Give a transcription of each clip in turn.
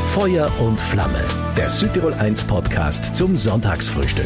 Feuer und Flamme, der Südtirol 1 Podcast zum Sonntagsfrühstück.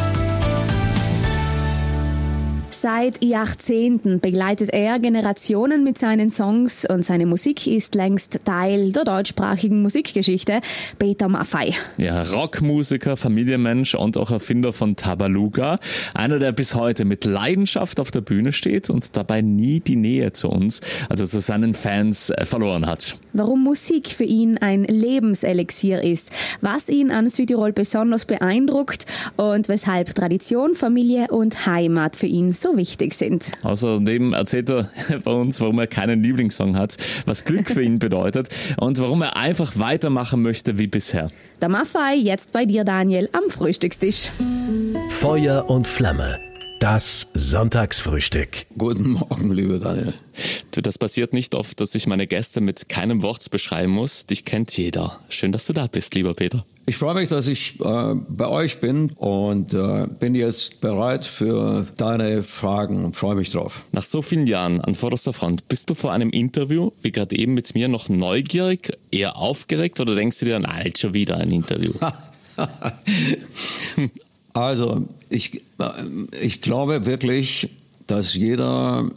Seit Jahrzehnten begleitet er Generationen mit seinen Songs und seine Musik ist längst Teil der deutschsprachigen Musikgeschichte. Peter Maffay. Ja, Rockmusiker, Familienmensch und auch Erfinder von Tabaluga. Einer, der bis heute mit Leidenschaft auf der Bühne steht und dabei nie die Nähe zu uns, also zu seinen Fans, verloren hat. Warum Musik für ihn ein Lebenselixier ist, was ihn an Südtirol besonders beeindruckt und weshalb Tradition, Familie und Heimat für ihn so wichtig sind. Außerdem erzählt er bei uns, warum er keinen Lieblingssong hat, was Glück für ihn bedeutet und warum er einfach weitermachen möchte wie bisher. Der Maffay, jetzt bei dir, Daniel, am Frühstückstisch. Feuer und Flamme, das Sonntagsfrühstück. Guten Morgen, lieber Daniel. Du, das passiert nicht oft, dass ich meine Gäste mit keinem Wort beschreiben muss. Dich kennt jeder. Schön, dass du da bist, lieber Peter. Ich freue mich, dass ich bei euch bin und bin jetzt bereit für deine Fragen und freue mich drauf. Nach so vielen Jahren an vorderster Front, bist du vor einem Interview, wie gerade eben mit mir, noch neugierig, eher aufgeregt oder denkst du dir, na, jetzt schon wieder ein Interview? Also, ich glaube wirklich, dass jedes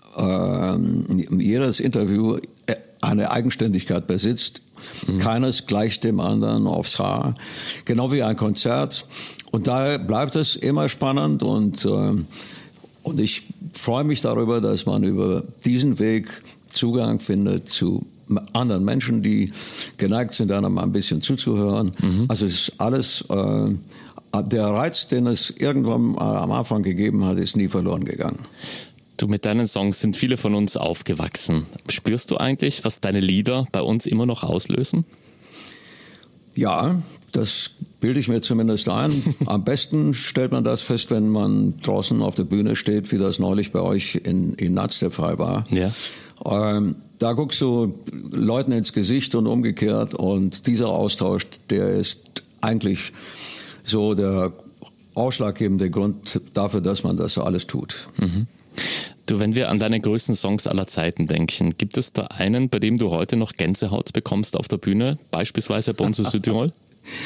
Interview eine Eigenständigkeit besitzt. Keines gleicht dem anderen aufs Haar. Genau wie ein Konzert. Und daher bleibt es immer spannend und ich freue mich darüber, dass man über diesen Weg Zugang findet zu anderen Menschen, die geneigt sind, einem ein bisschen zuzuhören. Also es ist alles, der Reiz, den es irgendwann am Anfang gegeben hat, ist nie verloren gegangen. Du, mit deinen Songs sind viele von uns aufgewachsen. Spürst du eigentlich, was deine Lieder bei uns immer noch auslösen? Ja, das bilde ich mir zumindest ein. Am besten stellt man das fest, wenn man draußen auf der Bühne steht, wie das neulich bei euch in Natz der Fall war. Ja. Da guckst du Leuten ins Gesicht und umgekehrt und dieser Austausch, der ist eigentlich so der ausschlaggebende Grund dafür, dass man das alles tut. Du, wenn wir an deine größten Songs aller Zeiten denken, gibt es da einen, bei dem du heute noch Gänsehaut bekommst auf der Bühne, beispielsweise bei uns in Südtirol?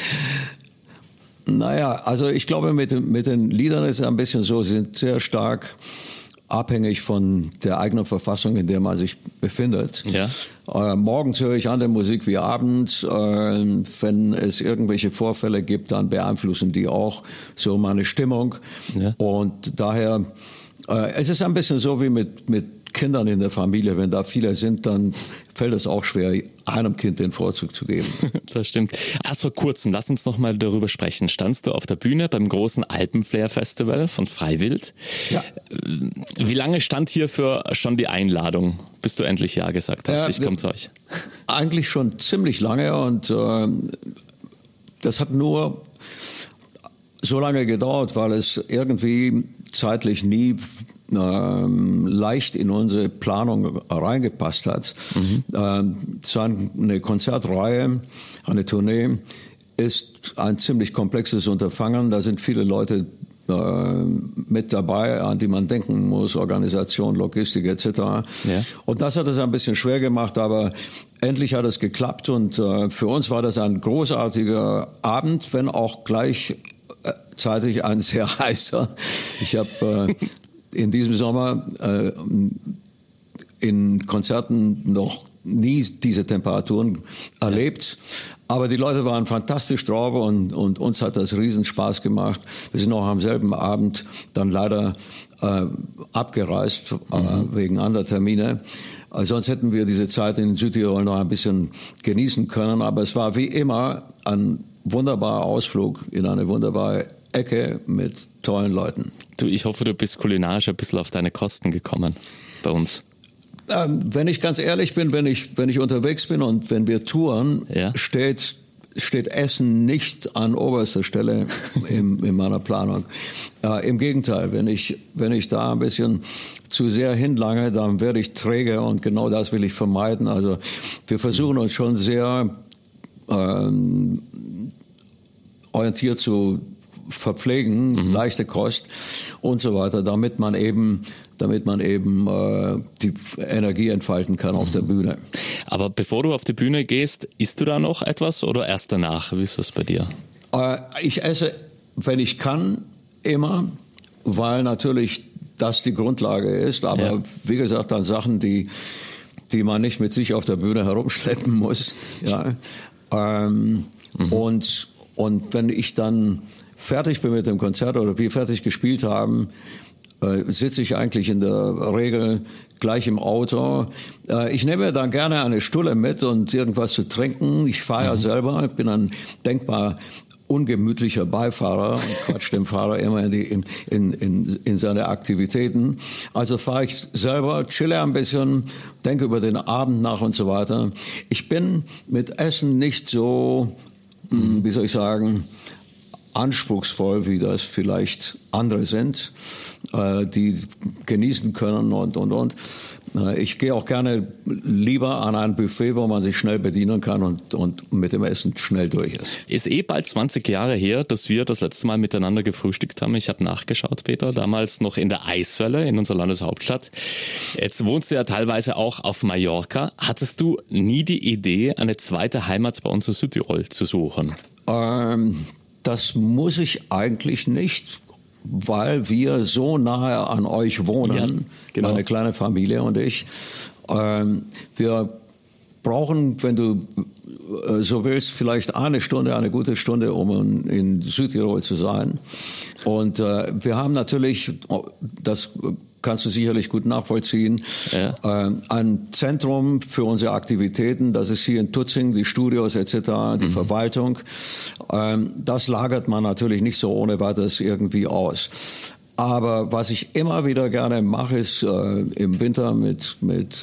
Naja, also ich glaube, mit den Liedern ist es ein bisschen so, sie sind sehr stark abhängig von der eigenen Verfassung, in der man sich befindet. Ja. Morgens höre ich andere Musik wie abends. Wenn es irgendwelche Vorfälle gibt, dann beeinflussen die auch so meine Stimmung. Ja. Und daher, es ist ein bisschen so wie mit Kindern in der Familie. Wenn da viele sind, dann fällt es auch schwer, einem Kind den Vorzug zu geben. Das stimmt. Erst vor kurzem, lass uns noch mal darüber sprechen, standst du auf der Bühne beim großen Alpenflair-Festival von Freiwild. Ja. Wie lange stand hierfür schon die Einladung, bis du endlich Ja gesagt hast? Ich komme zu euch. Eigentlich schon ziemlich lange und das hat nur so lange gedauert, weil es irgendwie zeitlich nie leicht in unsere Planung reingepasst hat. So eine Konzertreihe, eine Tournee ist ein ziemlich komplexes Unterfangen. Da sind viele Leute mit dabei, an die man denken muss, Organisation, Logistik etc. Ja. Und das hat es ein bisschen schwer gemacht, aber endlich hat es geklappt und für uns war das ein großartiger Abend, wenn auch gleichzeitig ein sehr heißer. Ich habe in diesem Sommer in Konzerten noch nie diese Temperaturen erlebt. Aber die Leute waren fantastisch drauf und uns hat das riesen Spaß gemacht. Wir sind auch am selben Abend dann leider abgereist wegen anderer Termine. Sonst hätten wir diese Zeit in Südtirol noch ein bisschen genießen können. Aber es war wie immer ein wunderbarer Ausflug in eine wunderbare Ecke mit tollen Leuten. Du, ich hoffe, du bist kulinarisch ein bisschen auf deine Kosten gekommen bei uns. Wenn ich ganz ehrlich bin, wenn ich unterwegs bin und wenn wir touren, ja, steht Essen nicht an oberster Stelle in meiner Planung. Im Gegenteil, wenn ich da ein bisschen zu sehr hinlange, dann werde ich träge und genau das will ich vermeiden. Also wir versuchen uns schon sehr orientiert zu verpflegen, leichte Kost und so weiter, damit man eben damit man eben die Energie entfalten kann auf der Bühne. Aber bevor du auf die Bühne gehst, isst du da noch etwas oder erst danach? Wie ist das bei dir? Ich esse, wenn ich kann, immer, weil natürlich das die Grundlage ist. Aber wie gesagt, dann Sachen, die man nicht mit sich auf der Bühne herumschleppen muss. Ja. Und wenn ich dann fertig bin mit dem Konzert oder wir fertig gespielt haben, sitze ich eigentlich in der Regel gleich im Auto. Ich nehme dann gerne eine Stulle mit und irgendwas zu trinken. Ich fahre ja selber, ich bin ein denkbar ungemütlicher Beifahrer und quatscht dem Fahrer immer in seine Aktivitäten. Also fahre ich selber, chille ein bisschen, denke über den Abend nach und so weiter. Ich bin mit Essen nicht so, wie soll ich sagen, anspruchsvoll, wie das vielleicht andere sind, die genießen können und. Ich gehe auch gerne lieber an ein Buffet, wo man sich schnell bedienen kann und mit dem Essen schnell durch ist. Ist bald 20 Jahre her, dass wir das letzte Mal miteinander gefrühstückt haben. Ich habe nachgeschaut, Peter, damals noch in der Eiswelle in unserer Landeshauptstadt. Jetzt wohnst du ja teilweise auch auf Mallorca. Hattest du nie die Idee, eine zweite Heimat bei uns in Südtirol zu suchen? Das muss ich eigentlich nicht, weil wir so nahe an euch wohnen, genau. Meine kleine Familie und ich. Wir brauchen, wenn du so willst, vielleicht eine gute Stunde, um in Südtirol zu sein. Und wir haben natürlich, das kannst du sicherlich gut nachvollziehen, ein Zentrum für unsere Aktivitäten, das ist hier in Tutzing, die Studios etc., die Verwaltung. Das lagert man natürlich nicht so ohne weiteres irgendwie aus. Aber was ich immer wieder gerne mache, ist im Winter mit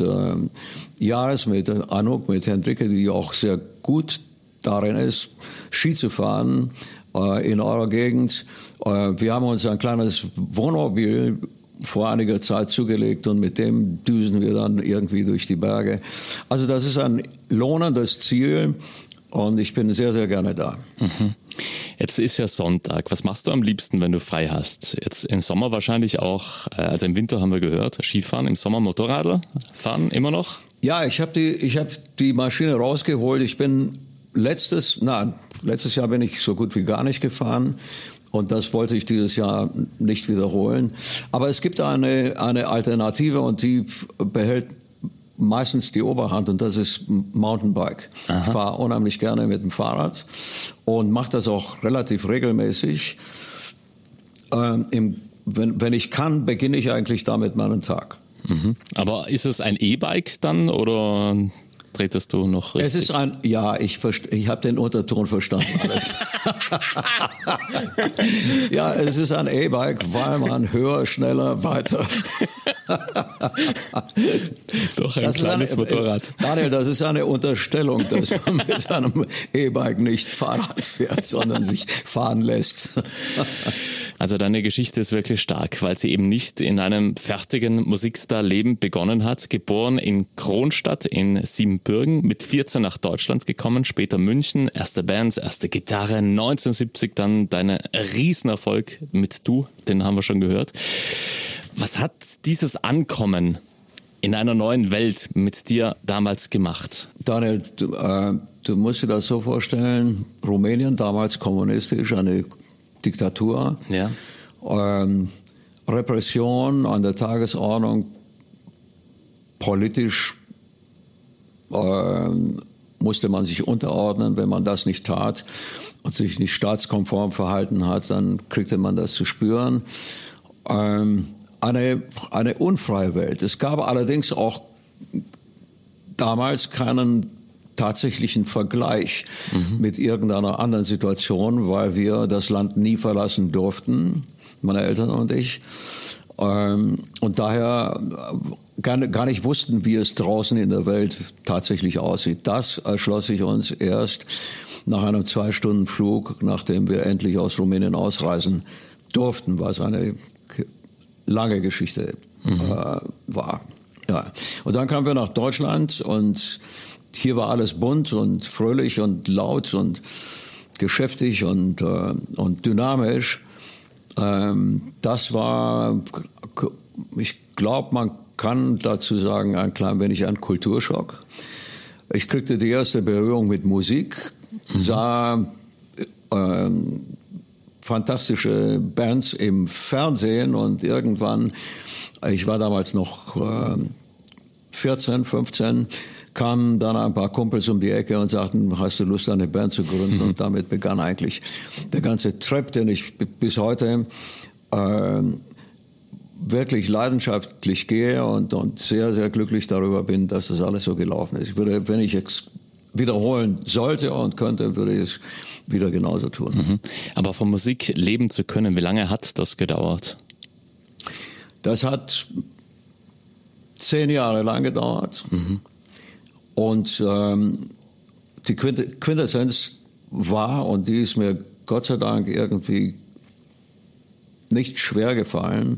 Jahres, mit Anouk, mit Hendrike, die auch sehr gut darin ist, Ski zu fahren in eurer Gegend. Wir haben uns ein kleines Wohnmobil vor einiger Zeit zugelegt und mit dem düsen wir dann irgendwie durch die Berge. Also das ist ein lohnendes Ziel und ich bin sehr, sehr gerne da. Mhm. Jetzt ist ja Sonntag. Was machst du am liebsten, wenn du frei hast? Jetzt im Sommer wahrscheinlich auch, also im Winter haben wir gehört, Skifahren, im Sommer Motorradl fahren, immer noch? Ja, ich hab die Maschine rausgeholt. Ich bin letztes Jahr bin ich so gut wie gar nicht gefahren. Und das wollte ich dieses Jahr nicht wiederholen. Aber es gibt eine Alternative und die behält meistens die Oberhand und das ist Mountainbike. Aha. Ich fahre unheimlich gerne mit dem Fahrrad und mache das auch relativ regelmäßig. Wenn ich kann, beginne ich eigentlich damit meinen Tag. Mhm. Aber ist es ein E-Bike dann oder tretest du noch richtig? Es ist ich habe den Unterton verstanden. Ja, es ist ein E-Bike, weil man höher, schneller, weiter. Doch ein kleines Motorrad. Daniel, das ist eine Unterstellung, dass man mit einem E-Bike nicht Fahrrad fährt, sondern sich fahren lässt. Also deine Geschichte ist wirklich stark, weil sie eben nicht in einem fertigen Musikstar-Leben begonnen hat. Geboren in Kronstadt in Siebenbürgen, mit 14 nach Deutschland gekommen, später München, erste Bands, erste Gitarre, 1970 dann deine Riesenerfolg mit Du, den haben wir schon gehört. Was hat dieses Ankommen in einer neuen Welt mit dir damals gemacht? Daniel, du musst dir das so vorstellen, Rumänien, damals kommunistisch, eine Diktatur, ja. Repression an der Tagesordnung, politisch musste man sich unterordnen. Wenn man das nicht tat und sich nicht staatskonform verhalten hat, dann kriegte man das zu spüren. Eine unfreie Welt. Es gab allerdings auch damals keinen tatsächlichen Vergleich mit irgendeiner anderen Situation, weil wir das Land nie verlassen durften, meine Eltern und ich. Und daher gar nicht wussten, wie es draußen in der Welt tatsächlich aussieht. Das erschloss sich uns erst nach einem 2-Stunden-Flug, nachdem wir endlich aus Rumänien ausreisen durften, was eine lange Geschichte war. Ja. Und dann kamen wir nach Deutschland und hier war alles bunt und fröhlich und laut und geschäftig und dynamisch. Das war, ich glaube, man kann dazu sagen, ein klein wenig ein Kulturschock. Ich kriegte die erste Berührung mit Musik, sah fantastische Bands im Fernsehen und irgendwann, ich war damals noch 14, 15, kamen dann ein paar Kumpels um die Ecke und sagten, hast du Lust, eine Band zu gründen? Und damit begann eigentlich der ganze Trip, den ich bis heute wirklich leidenschaftlich gehe und sehr, sehr glücklich darüber bin, dass das alles so gelaufen ist. Ich würde, wenn ich es wiederholen sollte und könnte, würde ich es wieder genauso tun. Aber von Musik leben zu können, wie lange hat das gedauert? Das hat 10 Jahre lang gedauert. Und die Quintessenz war, und die ist mir Gott sei Dank irgendwie nicht schwer gefallen,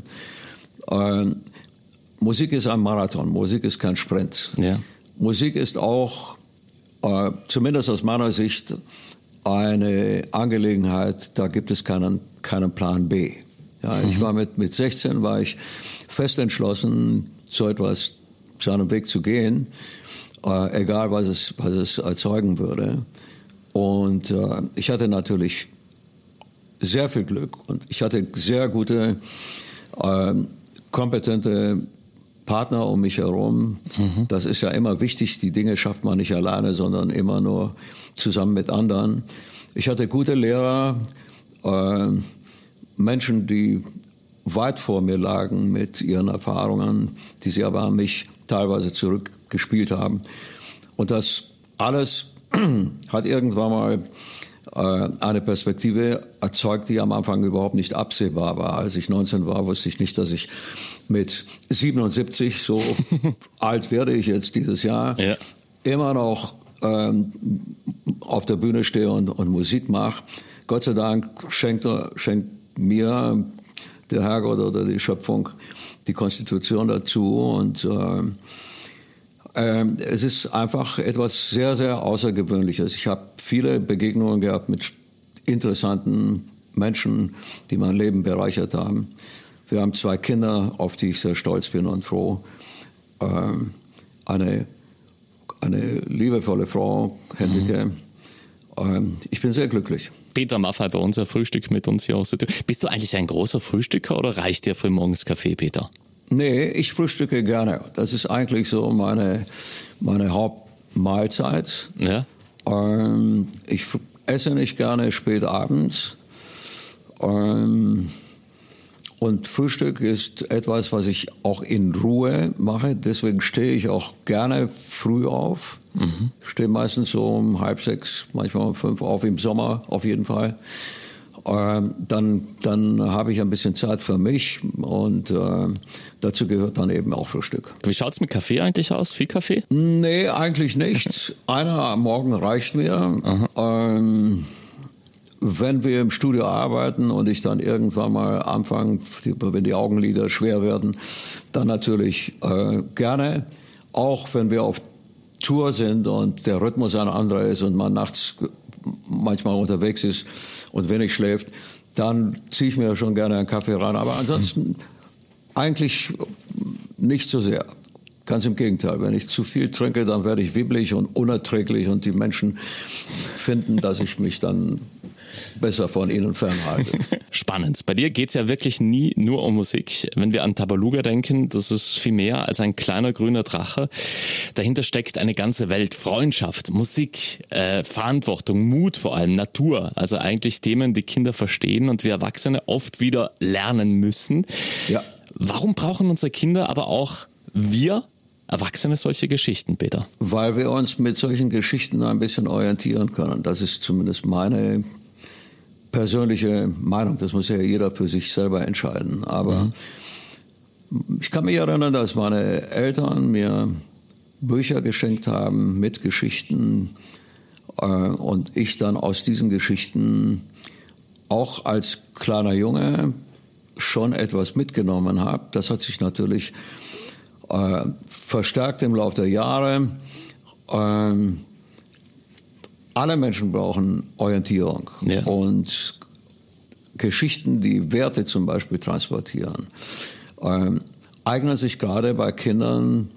Musik ist ein Marathon, Musik ist kein Sprint. Ja. Musik ist auch, zumindest aus meiner Sicht, eine Angelegenheit, da gibt es keinen Plan B. Ja, ich war mit 16 war ich fest entschlossen, so etwas zu einem Weg zu gehen, egal was es erzeugen würde. Und ich hatte natürlich sehr viel Glück und ich hatte sehr gute, kompetente Partner um mich herum. Das ist ja immer wichtig, die Dinge schafft man nicht alleine, sondern immer nur zusammen mit anderen. Ich hatte gute Lehrer, Menschen, die weit vor mir lagen mit ihren Erfahrungen, die sie aber an mich teilweise zurückgespielt haben. Und das alles hat irgendwann mal eine Perspektive erzeugt, die am Anfang überhaupt nicht absehbar war. Als ich 19 war, wusste ich nicht, dass ich mit 77, so alt werde ich jetzt dieses Jahr, immer noch auf der Bühne stehe und Musik mache. Gott sei Dank schenkt mir der Herrgott oder die Schöpfung die Konstitution dazu und es ist einfach etwas sehr, sehr Außergewöhnliches. Ich habe viele Begegnungen gehabt mit interessanten Menschen, die mein Leben bereichert haben. Wir haben 2 Kinder, auf die ich sehr stolz bin und froh. Eine liebevolle Frau, Henrike. Ich bin sehr glücklich. Peter Maffay bei unser Frühstück mit uns hier aus der Tür. Bist du eigentlich ein großer Frühstücker oder reicht dir frühmorgens Kaffee, Peter? Nee, ich frühstücke gerne. Das ist eigentlich so meine Hauptmahlzeit. Ja. Ich esse nicht gerne spät abends. Und Frühstück ist etwas, was ich auch in Ruhe mache. Deswegen stehe ich auch gerne früh auf. Ich stehe meistens so um 5:30, manchmal um 5 auf, im Sommer auf jeden Fall. Dann habe ich ein bisschen Zeit für mich und dazu gehört dann eben auch Frühstück. Wie schaut's mit Kaffee eigentlich aus? Viel Kaffee? Nee, eigentlich nicht. Einer am Morgen reicht mir. Wenn wir im Studio arbeiten und ich dann irgendwann mal anfange, wenn die Augenlider schwer werden, dann natürlich gerne. Auch wenn wir auf Tour sind und der Rhythmus ein anderer ist und man nachts manchmal unterwegs ist und wenig schläft, dann ziehe ich mir schon gerne einen Kaffee rein. Aber ansonsten eigentlich nicht so sehr. Ganz im Gegenteil. Wenn ich zu viel trinke, dann werde ich wibbelig und unerträglich und die Menschen finden, dass ich mich dann besser von ihnen fernhalte. Spannend. Bei dir geht's ja wirklich nie nur um Musik. Wenn wir an Tabaluga denken, das ist viel mehr als ein kleiner grüner Drache. Dahinter steckt eine ganze Welt. Freundschaft, Musik, Verantwortung, Mut vor allem, Natur. Also eigentlich Themen, die Kinder verstehen und wir Erwachsene oft wieder lernen müssen. Ja. Warum brauchen unsere Kinder, aber auch wir Erwachsene solche Geschichten, Peter? Weil wir uns mit solchen Geschichten ein bisschen orientieren können. Das ist zumindest meine persönliche Meinung. Das muss ja jeder für sich selber entscheiden. Aber ich kann mich erinnern, dass meine Eltern mir Bücher geschenkt haben mit Geschichten und ich dann aus diesen Geschichten auch als kleiner Junge schon etwas mitgenommen habe. Das hat sich natürlich verstärkt im Laufe der Jahre. Alle Menschen brauchen Orientierung und Geschichten, die Werte zum Beispiel transportieren. eignen sich gerade bei Kindern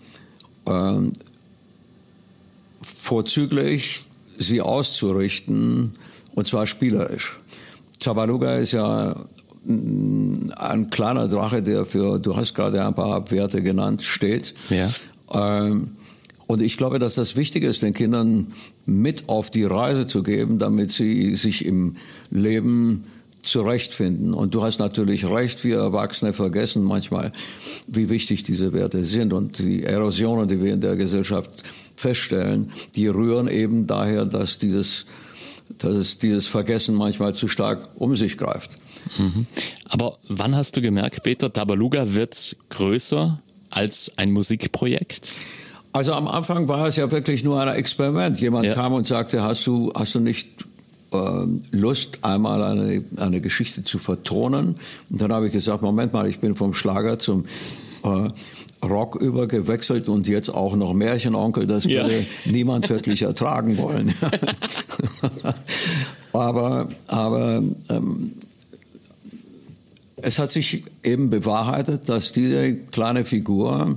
vorzüglich, sie auszurichten, und zwar spielerisch. Tabaluga ist ja ein kleiner Drache, der du hast gerade ein paar Werte genannt, steht. Ja. Und ich glaube, dass das wichtig ist, den Kindern mit auf die Reise zu geben, damit sie sich im Leben zurechtfinden. Und du hast natürlich recht, wir Erwachsene vergessen manchmal, wie wichtig diese Werte sind. Und die Erosionen, die wir in der Gesellschaft feststellen, die rühren eben daher, dass dieses Vergessen manchmal zu stark um sich greift. Mhm. Aber wann hast du gemerkt, Peter, Tabaluga wird größer als ein Musikprojekt? Also am Anfang war es ja wirklich nur ein Experiment. Jemand kam und sagte, hast du nicht Lust, einmal eine Geschichte zu vertonen? Und dann habe ich gesagt, Moment mal, ich bin vom Schlager zum Rock übergewechselt und jetzt auch noch Märchenonkel, das würde niemand wirklich ertragen wollen. aber es hat sich eben bewahrheitet, dass diese kleine Figur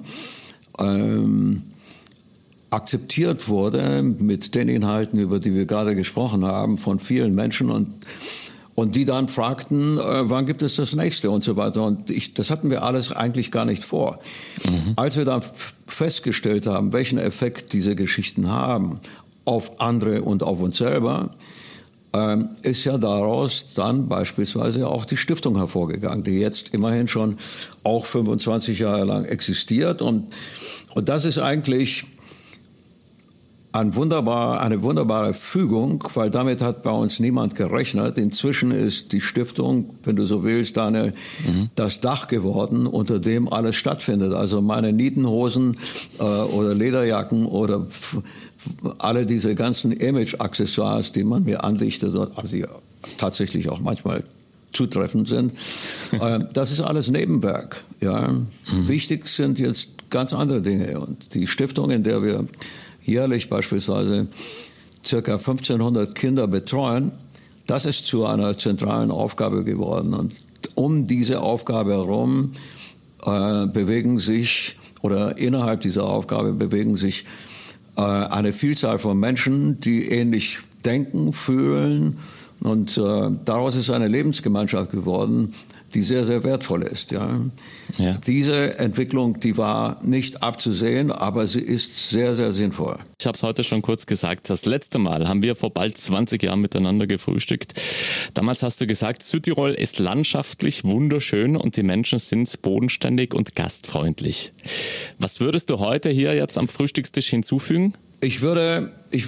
akzeptiert wurde mit den Inhalten, über die wir gerade gesprochen haben, von vielen Menschen und die dann fragten, wann gibt es das nächste und so weiter. Und das hatten wir alles eigentlich gar nicht vor. Mhm. Als wir dann festgestellt haben, welchen Effekt diese Geschichten haben auf andere und auf uns selber, ist ja daraus dann beispielsweise auch die Stiftung hervorgegangen, die jetzt immerhin schon auch 25 Jahre lang existiert. Und das ist eigentlich eine wunderbare Fügung, weil damit hat bei uns niemand gerechnet. Inzwischen ist die Stiftung, wenn du so willst, das Dach geworden, unter dem alles stattfindet. Also meine Nietenhosen oder Lederjacken oder alle diese ganzen Image-Accessoires, die man mir andichtet, also die tatsächlich auch manchmal zutreffend sind, das ist alles Nebenwerk. Ja. Wichtig sind jetzt ganz andere Dinge. Und die Stiftung, in der wir jährlich beispielsweise ca. 1500 Kinder betreuen, das ist zu einer zentralen Aufgabe geworden. Und um diese Aufgabe herum bewegen sich, oder innerhalb dieser Aufgabe bewegen sich eine Vielzahl von Menschen, die ähnlich denken, fühlen. Und daraus ist eine Lebensgemeinschaft geworden, die sehr, sehr wertvoll ist. Ja. Diese Entwicklung, die war nicht abzusehen, aber sie ist sehr, sehr sinnvoll. Ich habe es heute schon kurz gesagt, das letzte Mal haben wir vor bald 20 Jahren miteinander gefrühstückt. Damals hast du gesagt, Südtirol ist landschaftlich wunderschön und die Menschen sind bodenständig und gastfreundlich. Was würdest du heute hier jetzt am Frühstückstisch hinzufügen? Ich würde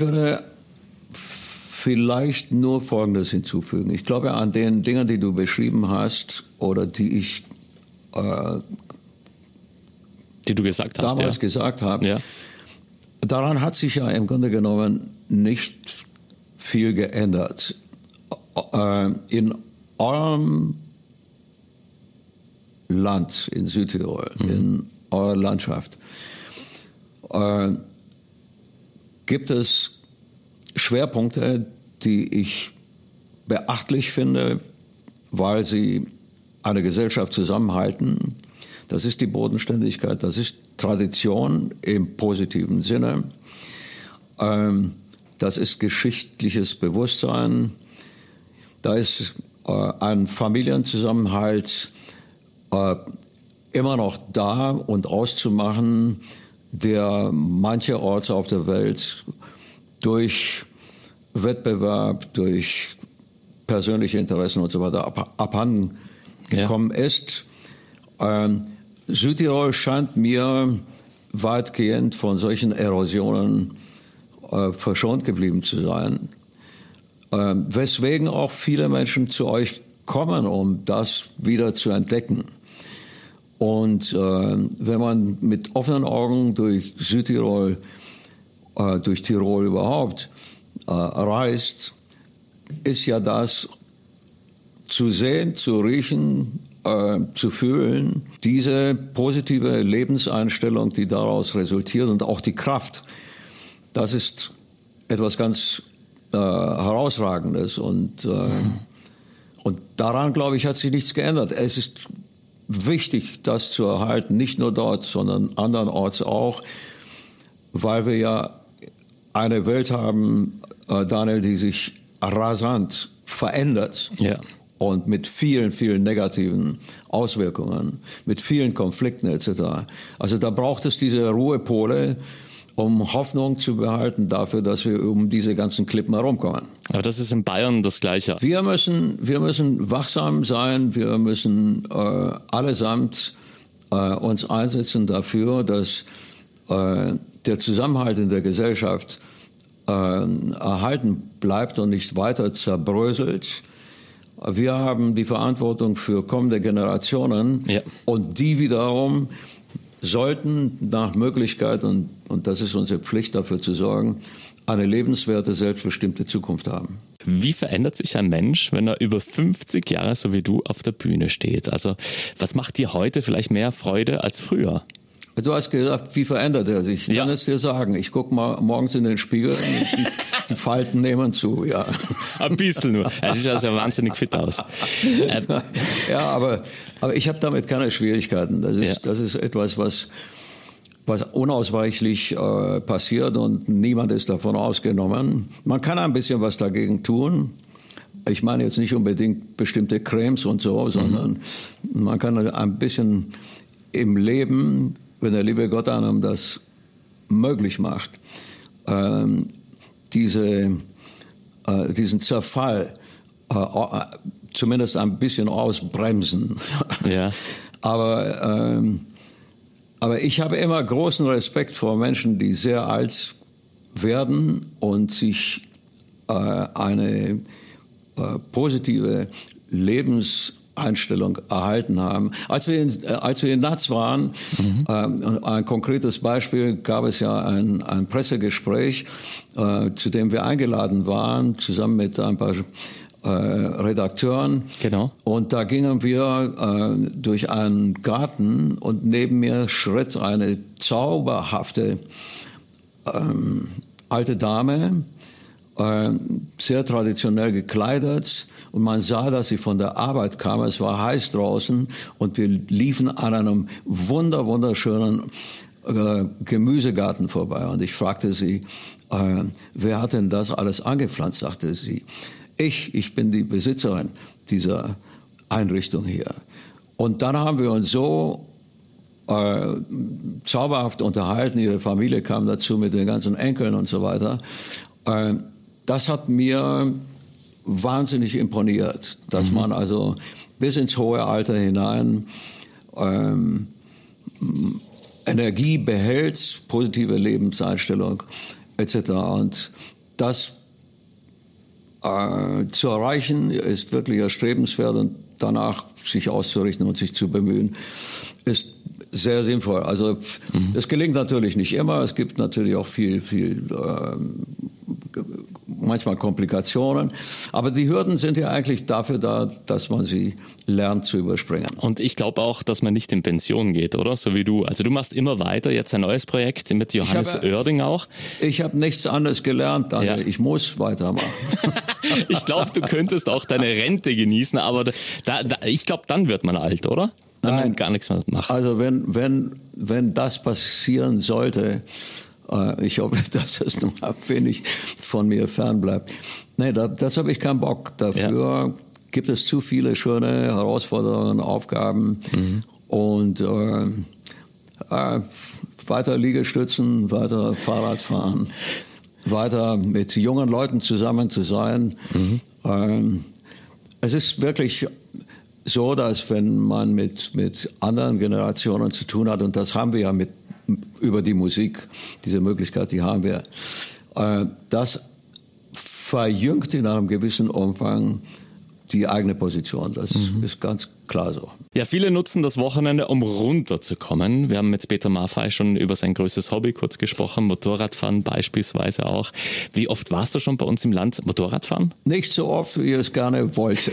vielleicht nur Folgendes hinzufügen. Ich glaube, an den Dingen, die du beschrieben hast oder die ich die du gesagt hast, damals gesagt habe, daran hat sich ja im Grunde genommen nicht viel geändert. In eurem Land, in Südtirol, in eurer Landschaft, gibt es Schwerpunkte, die ich beachtlich finde, weil sie eine Gesellschaft zusammenhalten. Das ist die Bodenständigkeit, das ist Tradition im positiven Sinne. Das ist geschichtliches Bewusstsein. Da ist ein Familienzusammenhalt immer noch da und auszumachen, der mancherorts auf der Welt durch Wettbewerb, durch persönliche Interessen und so weiter abhanden gekommen ist. Südtirol scheint mir weitgehend von solchen Erosionen verschont geblieben zu sein, weswegen auch viele Menschen zu euch kommen, um das wieder zu entdecken. Und wenn man mit offenen Augen durch Südtirol, durch Tirol überhaupt reist, ist ja das zu sehen, zu riechen, zu fühlen, diese positive Lebenseinstellung, die daraus resultiert und auch die Kraft, das ist etwas ganz Herausragendes und daran, glaube ich, hat sich nichts geändert. Es ist wichtig, das zu erhalten, nicht nur dort, sondern andernorts auch, weil wir ja eine Welt haben, Daniel, die sich rasant verändert. Ja. Und mit vielen, vielen negativen Auswirkungen, mit vielen Konflikten etc. Also da braucht es diese Ruhepole, um Hoffnung zu behalten dafür, dass wir um diese ganzen Klippen herumkommen. Aber das ist in Bayern das Gleiche. Wir müssen wachsam sein, wir müssen allesamt uns einsetzen dafür, dass der Zusammenhalt in der Gesellschaft erhalten bleibt und nicht weiter zerbröselt. Wir haben die Verantwortung für kommende Generationen und die wiederum sollten nach Möglichkeit, und das ist unsere Pflicht, dafür zu sorgen, eine lebenswerte, selbstbestimmte Zukunft haben. Wie verändert sich ein Mensch, wenn er über 50 Jahre so wie du auf der Bühne steht? Also was macht dir heute vielleicht mehr Freude als früher? Du hast gesagt, wie verändert er sich? Ich kann es dir sagen. Ich gucke mal morgens in den Spiegel und die Falten nehmen zu, ja. Ein bisschen nur. Er sieht also wahnsinnig fit aus. Ja, aber ich habe damit keine Schwierigkeiten. Das ist etwas, was unausweichlich passiert und niemand ist davon ausgenommen. Man kann ein bisschen was dagegen tun. Ich meine jetzt nicht unbedingt bestimmte Cremes und so, sondern man kann ein bisschen im Leben, wenn der liebe Gott einem das möglich macht, diesen Zerfall zumindest ein bisschen ausbremsen. Ja. Aber ich habe immer großen Respekt vor Menschen, die sehr alt werden und sich eine positive Lebenseinstellung erhalten haben. Als wir in Natz waren, ein konkretes Beispiel, gab es ja ein Pressegespräch, zu dem wir eingeladen waren, zusammen mit ein paar Redakteuren. Genau. Und da gingen wir durch einen Garten und neben mir schritt eine zauberhafte alte Dame, sehr traditionell gekleidet, und man sah, dass sie von der Arbeit kam. Es war heiß draußen und wir liefen an einem wunderschönen Gemüsegarten vorbei. Und ich fragte sie, wer hat denn das alles angepflanzt, sagte sie. Ich bin die Besitzerin dieser Einrichtung hier. Und dann haben wir uns so zauberhaft unterhalten. Ihre Familie kam dazu mit den ganzen Enkeln und so weiter. Das hat mir wahnsinnig imponiert, dass man also bis ins hohe Alter hinein Energie behält, positive Lebenseinstellung etc. Und das zu erreichen ist wirklich erstrebenswert, und danach sich auszurichten und sich zu bemühen, ist sehr sinnvoll. Also das gelingt natürlich nicht immer. Es gibt natürlich auch viel manchmal Komplikationen. Aber die Hürden sind ja eigentlich dafür da, dass man sie lernt zu überspringen. Und ich glaube auch, dass man nicht in Pension geht, oder? So wie du. Also du machst immer weiter, jetzt ein neues Projekt mit Johannes Oerding auch. Ich habe nichts anderes gelernt, Daniel. Ja. Ich muss weitermachen. Ich glaube, du könntest auch deine Rente genießen, aber ich glaube, dann wird man alt, oder? Wenn man gar nichts mehr macht. Also wenn das passieren sollte, ich hoffe, dass es noch ein wenig von mir fernbleibt. Nee, das habe ich keinen Bock. Dafür gibt es zu viele schöne Herausforderungen, Aufgaben und weiter Liegestützen, weiter Fahrradfahren, weiter mit jungen Leuten zusammen zu sein. Es ist wirklich so, dass wenn man mit anderen Generationen zu tun hat, und das haben wir ja über die Musik, diese Möglichkeit, die haben wir, das verjüngt in einem gewissen Umfang die eigene Position. Das ist ganz klar so. Ja, viele nutzen das Wochenende, um runterzukommen. Wir haben mit Peter Maffay schon über sein größtes Hobby kurz gesprochen, Motorradfahren beispielsweise auch. Wie oft warst du schon bei uns im Land Motorradfahren? Nicht so oft, wie ich es gerne wollte.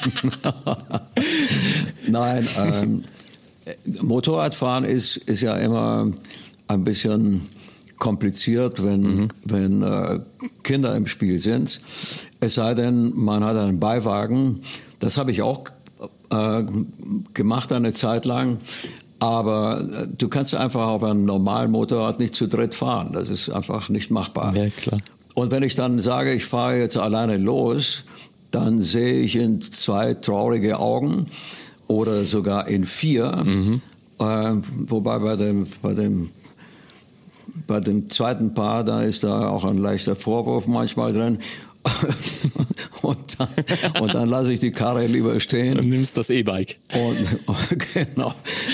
Nein, Motorradfahren ist ja immer ein bisschen kompliziert, wenn Kinder im Spiel sind. Es sei denn, man hat einen Beiwagen. Das habe ich auch gemacht eine Zeit lang. Aber du kannst einfach auf einem normalen Motorrad nicht zu dritt fahren. Das ist einfach nicht machbar. Ja, klar. Und wenn ich dann sage, ich fahre jetzt alleine los, dann sehe ich in 2 traurige Augen oder sogar in 4. Wobei bei dem zweiten Paar, da ist da auch ein leichter Vorwurf manchmal drin. und dann lasse ich die Karre lieber stehen. Und nimmst das E-Bike. Und genau.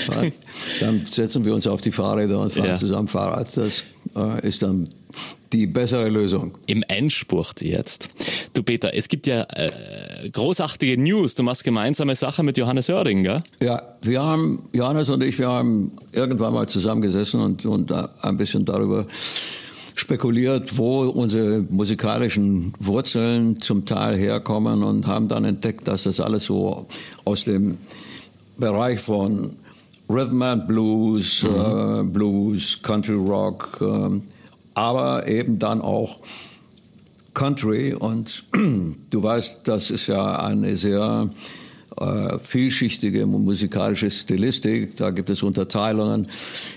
Dann setzen wir uns auf die Fahrräder und fahren zusammen Fahrrad. Das ist dann die bessere Lösung. Im Endspurt jetzt. Du Peter, es gibt ja großartige News. Du machst gemeinsame Sache mit Johannes Oerding, gell? Ja, Johannes und ich, wir haben irgendwann mal zusammengesessen und ein bisschen darüber spekuliert, wo unsere musikalischen Wurzeln zum Teil herkommen und haben dann entdeckt, dass das alles so aus dem Bereich von Rhythm and Blues, Blues, Country Rock, aber eben dann auch Country. Und du weißt, das ist ja eine sehr vielschichtige musikalische Stilistik. Da gibt es Unterteilungen,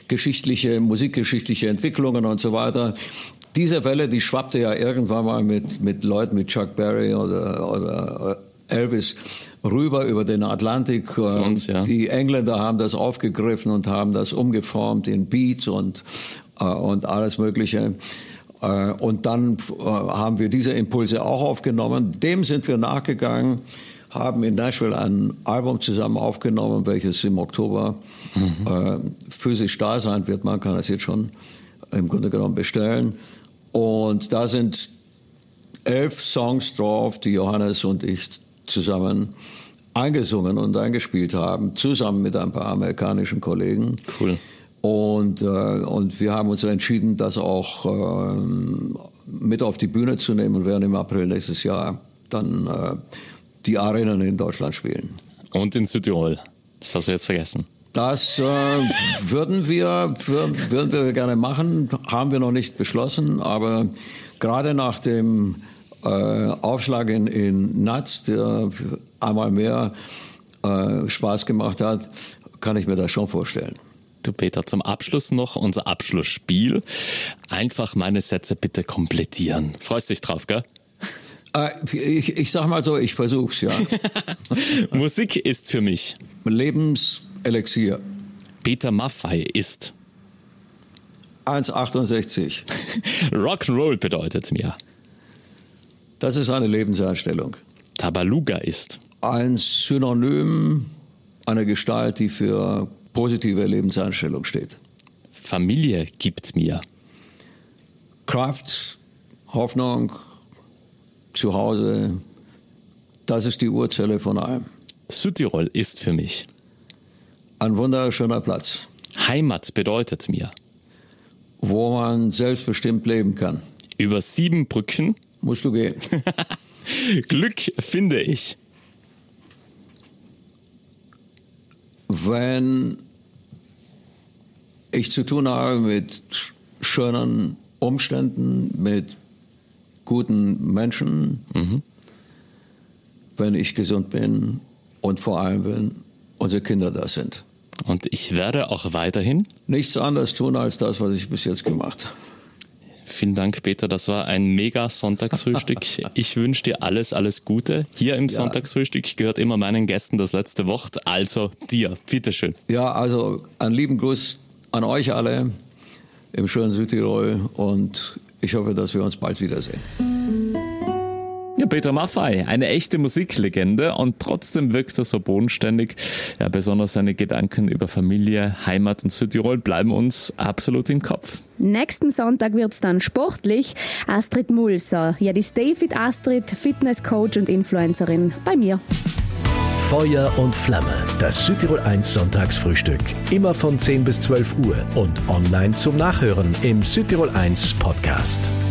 musikgeschichtliche Entwicklungen und so weiter. Diese Welle, die schwappte ja irgendwann mal mit Leuten wie Chuck Berry oder Elvis rüber über den Atlantik. Uns, ja. Die Engländer haben das aufgegriffen und haben das umgeformt in Beats und alles Mögliche. Und dann haben wir diese Impulse auch aufgenommen. Dem sind wir nachgegangen, haben in Nashville ein Album zusammen aufgenommen, welches im Oktober physisch da sein wird. Man kann es jetzt schon im Grunde genommen bestellen. Und da sind 11 Songs drauf, die Johannes und ich zusammen eingesungen und eingespielt haben, zusammen mit ein paar amerikanischen Kollegen. Cool. Und wir haben uns entschieden, das auch mit auf die Bühne zu nehmen und werden im April nächstes Jahr dann die Arenen in Deutschland spielen. Und in Südtirol. Das hast du jetzt vergessen. Das würden wir gerne machen, haben wir noch nicht beschlossen, aber gerade nach dem Aufschlag in Natz, der einmal mehr Spaß gemacht hat, kann ich mir das schon vorstellen. Du Peter, zum Abschluss noch unser Abschlussspiel. Einfach meine Sätze bitte komplettieren. Freust dich drauf, gell? Ich sag mal so, ich versuch's, ja. Musik ist für mich Lebenselixier. Peter Maffay ist 1,68. Rock'n'Roll bedeutet mir. Das ist eine Lebenseinstellung. Tabaluga ist ein Synonym, eine Gestalt, die für positive Lebenseinstellung steht. Familie gibt mir Kraft, Hoffnung, Zuhause, das ist die Urzelle von allem. Südtirol ist für mich ein wunderschöner Platz. Heimat bedeutet mir wo man selbstbestimmt leben kann. Über 7 Brücken musst du gehen. Glück finde ich, wenn ich zu tun habe mit schönen Umständen, mit guten Menschen, wenn ich gesund bin und vor allem, wenn unsere Kinder da sind. Und ich werde auch weiterhin nichts anderes tun als das, was ich bis jetzt gemacht habe. Vielen Dank, Peter. Das war ein mega Sonntagsfrühstück. Ich wünsche dir alles Gute. Hier im Sonntagsfrühstück gehört immer meinen Gästen das letzte Wort. Also dir, bitteschön. Ja, also einen lieben Gruß an euch alle im schönen Südtirol und ich hoffe, dass wir uns bald wiedersehen. Ja, Peter Maffay, eine echte Musiklegende und trotzdem wirkt er so bodenständig. Ja, besonders seine Gedanken über Familie, Heimat und Südtirol bleiben uns absolut im Kopf. Nächsten Sonntag wird's dann sportlich. Astrid Mulser, ja, die Stay Fit Astrid, Fitnesscoach und Influencerin bei mir. Feuer und Flamme, das Südtirol 1 Sonntagsfrühstück. Immer von 10 bis 12 Uhr und online zum Nachhören im Südtirol 1 Podcast.